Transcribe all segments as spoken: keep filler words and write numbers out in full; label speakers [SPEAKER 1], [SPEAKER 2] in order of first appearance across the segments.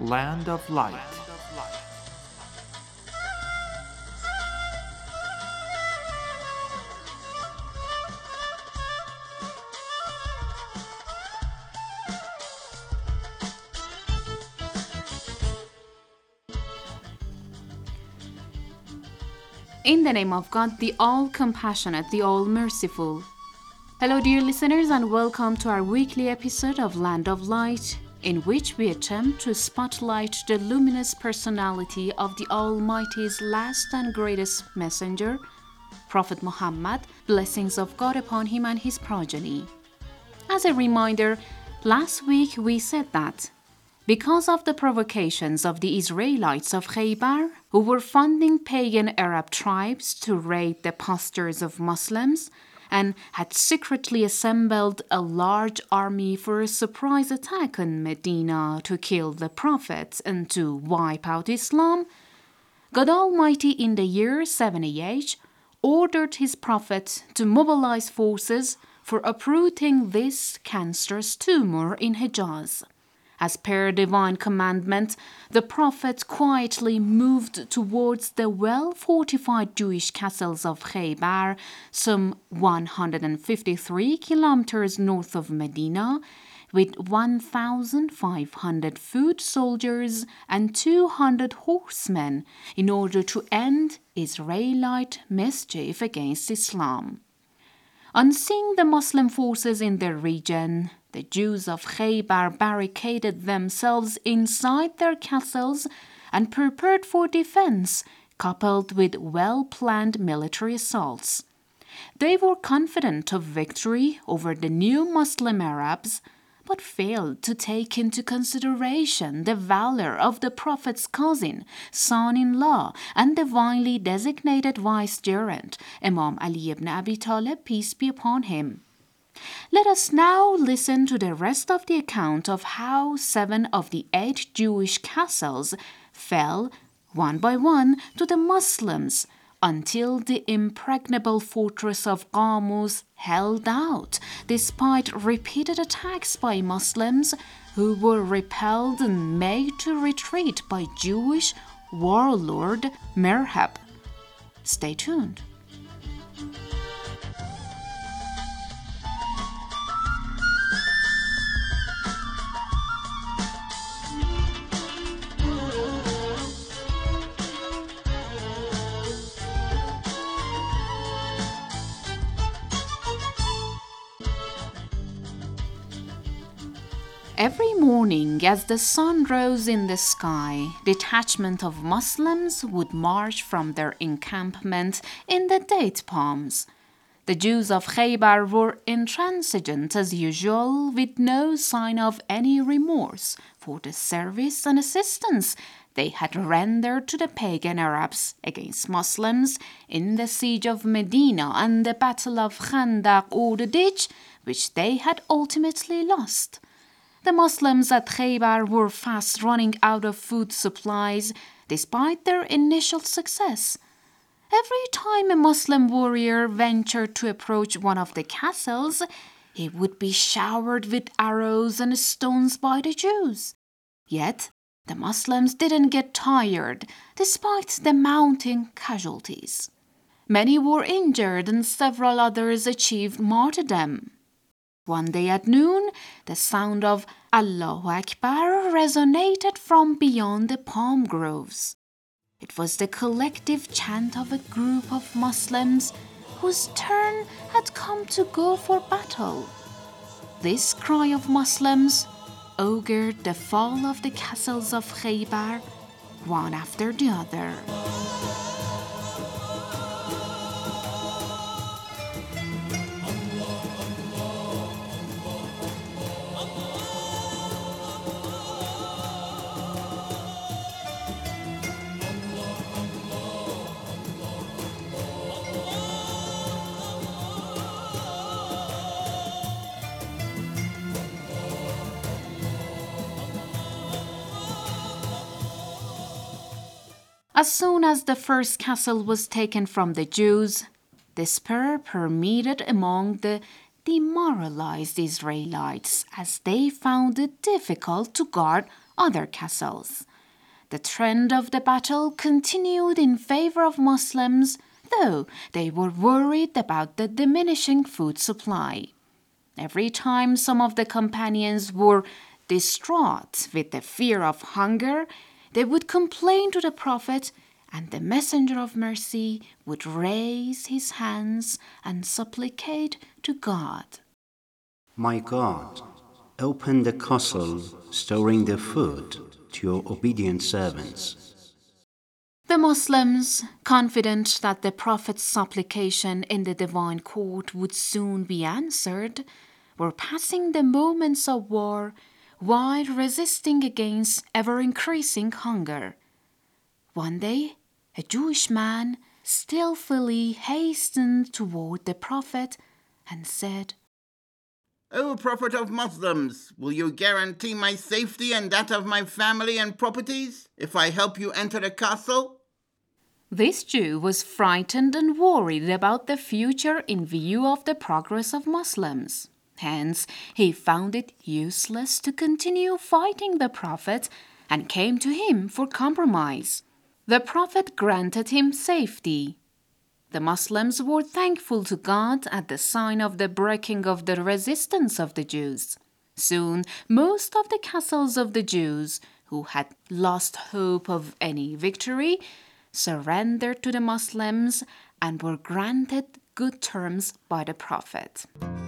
[SPEAKER 1] Land of Light.
[SPEAKER 2] In the name of God, the all-compassionate, the all-merciful. Hello, dear listeners, and welcome to our weekly episode of Land of Light, in which we attempt to spotlight the luminous personality of the Almighty's last and greatest messenger, Prophet Muhammad, blessings of God upon him and his progeny. As a reminder, last week we said that because of the provocations of the Israelites of Khaybar, who were funding pagan Arab tribes to raid the postures of Muslims and had secretly assembled a large army for a surprise attack on Medina to kill the Prophet and to wipe out Islam, God Almighty in the year seventy-eight ordered his Prophet to mobilize forces for uprooting this cancerous tumor in Hijaz. As per divine commandment, the Prophet quietly moved towards the well-fortified Jewish castles of Khaybar, some one hundred fifty-three kilometers north of Medina, with one thousand five hundred foot soldiers and two hundred horsemen in order to end Israelite mischief against Islam. On seeing the Muslim forces in the region, the Jews of Khaybar barricaded themselves inside their castles and prepared for defense, coupled with well-planned military assaults. They were confident of victory over the new Muslim Arabs, but failed to take into consideration the valor of the Prophet's cousin, son-in-law, and divinely designated vicegerent, Imam Ali ibn Abi Talib, peace be upon him. Let us now listen to the rest of the account of how seven of the eight Jewish castles fell, one by one, to the Muslims, until the impregnable fortress of Qamus held out, despite repeated attacks by Muslims who were repelled and made to retreat by Jewish warlord Merhab. Stay tuned. Every morning, as the sun rose in the sky, detachment of Muslims would march from their encampment in the date palms. The Jews of Khaybar were intransigent as usual, with no sign of any remorse for the service and assistance they had rendered to the pagan Arabs against Muslims in the siege of Medina and the battle of Khandaq, or the ditch, which they had ultimately lost. The Muslims at Khaybar were fast running out of food supplies despite their initial success. Every time a Muslim warrior ventured to approach one of the castles, he would be showered with arrows and stones by the Jews. Yet, the Muslims didn't get tired despite the mounting casualties. Many were injured and several others achieved martyrdom. One day at noon, the sound of Allahu Akbar resonated from beyond the palm groves. It was the collective chant of a group of Muslims whose turn had come to go for battle. This cry of Muslims augured the fall of the castles of Khaybar, one after the other. As soon as the first castle was taken from the Jews, despair permeated among the demoralized Israelites as they found it difficult to guard other castles. The trend of the battle continued in favor of Muslims, though they were worried about the diminishing food supply. Every time some of the companions were distraught with the fear of hunger, they would complain to the Prophet, and the Messenger of Mercy would raise his hands and supplicate to God.
[SPEAKER 1] My God, open the castle, storing the food to your obedient servants.
[SPEAKER 2] The Muslims, confident that the Prophet's supplication in the divine court would soon be answered, were passing the moments of war while resisting against ever-increasing hunger. One day, a Jewish man stealthily hastened toward the Prophet and said,
[SPEAKER 3] O Prophet of Muslims, will you guarantee my safety and that of my family and properties if I help you enter the castle?
[SPEAKER 2] This Jew was frightened and worried about the future in view of the progress of Muslims. Hence, he found it useless to continue fighting the Prophet and came to him for compromise. The Prophet granted him safety. The Muslims were thankful to God at the sign of the breaking of the resistance of the Jews. Soon, most of the castles of the Jews, who had lost hope of any victory, surrendered to the Muslims and were granted good terms by the Prophet.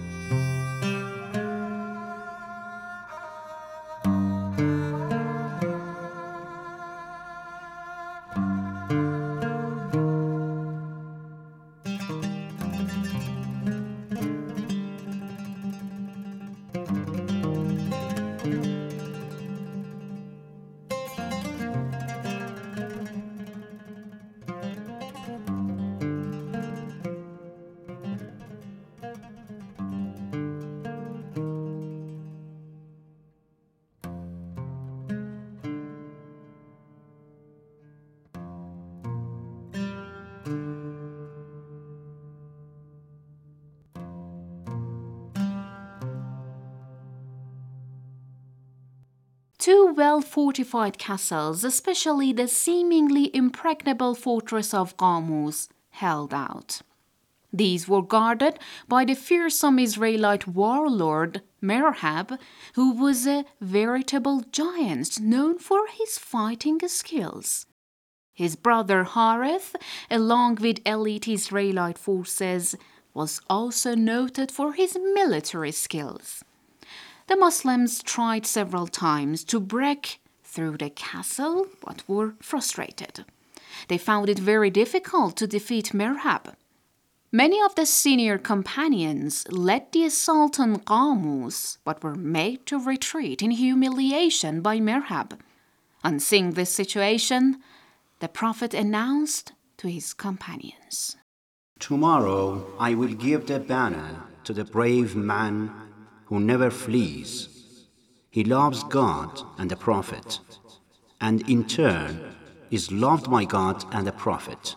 [SPEAKER 2] Two well-fortified castles, especially the seemingly impregnable fortress of Qamus, held out. These were guarded by the fearsome Israelite warlord Merhab, who was a veritable giant known for his fighting skills. His brother Harith, along with elite Israelite forces, was also noted for his military skills. The Muslims tried several times to break through the castle, but were frustrated. They found it very difficult to defeat Merhab. Many of the senior companions led the assault on Qamus, but were made to retreat in humiliation by Merhab. On seeing this situation, the Prophet announced to his companions,
[SPEAKER 1] Tomorrow I will give the banner to the brave man who never flees. He loves God and the Prophet, and in turn is loved by God and the Prophet.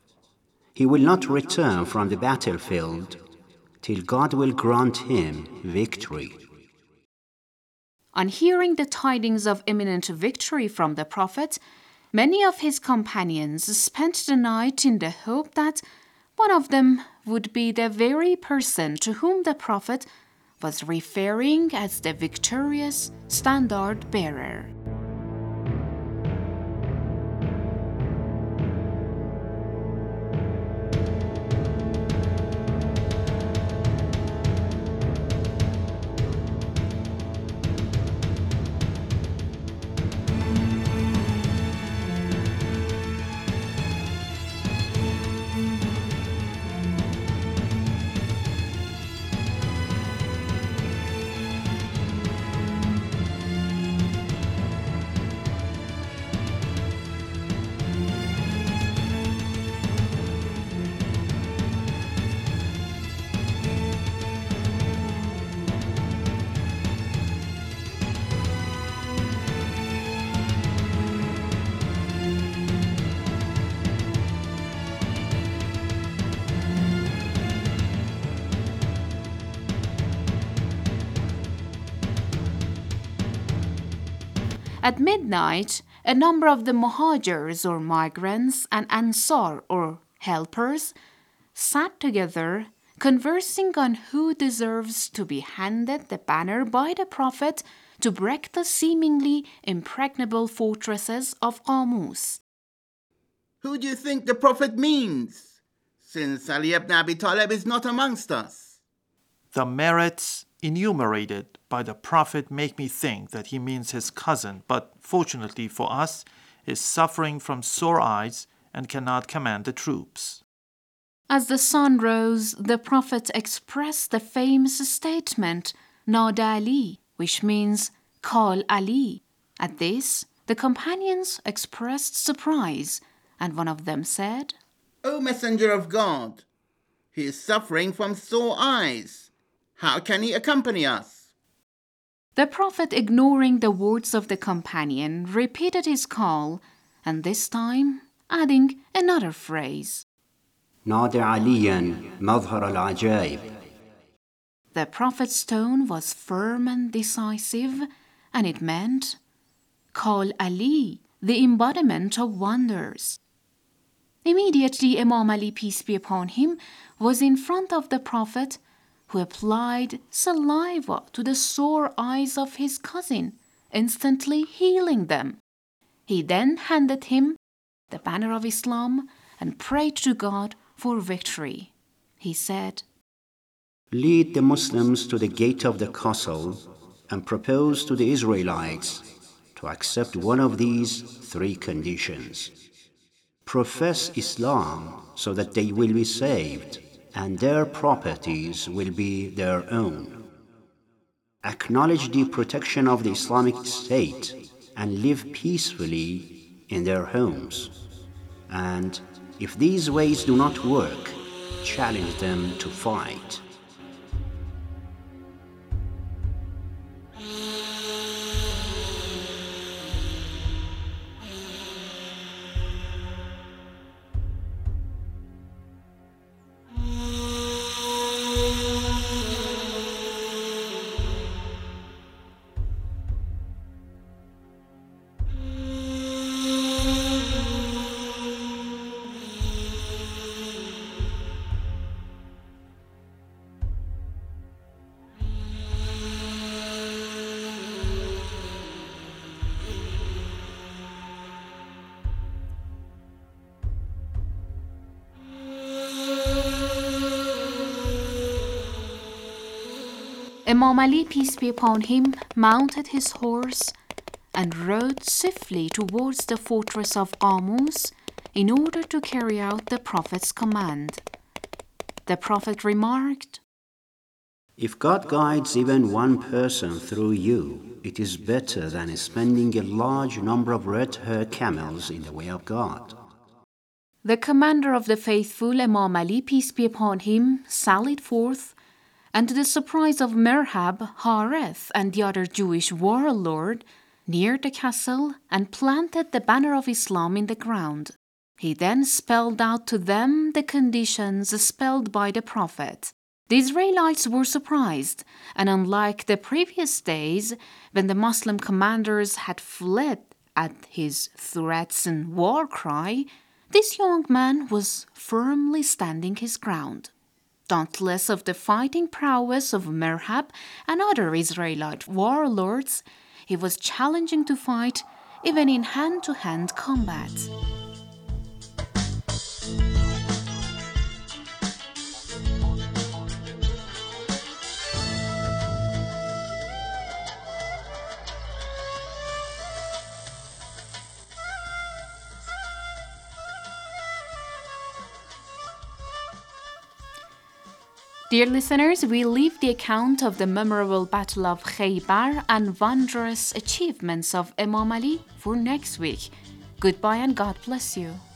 [SPEAKER 1] He will not return from the battlefield till God will grant him victory.
[SPEAKER 2] On hearing the tidings of imminent victory from the Prophet, many of his companions spent the night in the hope that one of them would be the very person to whom the Prophet was referring as the victorious standard bearer. At midnight, a number of the Muhajirs or migrants and Ansar or helpers sat together, conversing on who deserves to be handed the banner by the Prophet to break the seemingly impregnable fortresses of Qamus.
[SPEAKER 3] Who do you think the Prophet means, since Ali ibn Abi Talib is not amongst us?
[SPEAKER 4] The merits enumerated by the Prophet make me think that he means his cousin, but fortunately for us, is suffering from sore eyes and cannot command the troops.
[SPEAKER 2] As the sun rose, the Prophet expressed the famous statement, Nada Ali, which means, call Ali. At this, the companions expressed surprise, and one of them said,
[SPEAKER 3] O Messenger of God, he is suffering from sore eyes. How can he accompany us?
[SPEAKER 2] The Prophet, ignoring the words of the companion, repeated his call, and this time adding another phrase.
[SPEAKER 1] نادى عليا مظهر العجائب.
[SPEAKER 2] The Prophet's tone was firm and decisive, and it meant, call Ali, the embodiment of wonders. Immediately, Imam Ali, peace be upon him, was in front of the Prophet, who applied saliva to the sore eyes of his cousin, instantly healing them. He then handed him the banner of Islam and prayed to God for victory. He said,
[SPEAKER 1] Lead the Muslims to the gate of the castle and propose to the Israelites to accept one of these three conditions. Profess Islam so that they will be saved and their properties will be their own. Acknowledge the protection of the Islamic State and live peacefully in their homes. And if these ways do not work, challenge them to fight.
[SPEAKER 2] Imam Ali, peace be upon him, mounted his horse and rode swiftly towards the fortress of Qamus in order to carry out the Prophet's command. The Prophet remarked,
[SPEAKER 1] If God guides even one person through you, it is better than spending a large number of red-haired camels in the way of God.
[SPEAKER 2] The commander of the faithful, Imam Ali, peace be upon him, sallied forth, and to the surprise of Merhab, Harith, and the other Jewish warlord, neared the castle and planted the banner of Islam in the ground. He then spelled out to them the conditions spelled by the Prophet. The Israelites were surprised, and unlike the previous days, when the Muslim commanders had fled at his threats and war cry, this young man was firmly standing his ground. Dauntless of the fighting prowess of Merhab and other Israelite warlords, he was challenging to fight even in hand-to-hand combat. Dear listeners, we leave the account of the memorable Battle of Khaybar and wondrous achievements of Imam Ali for next week. Goodbye and God bless you.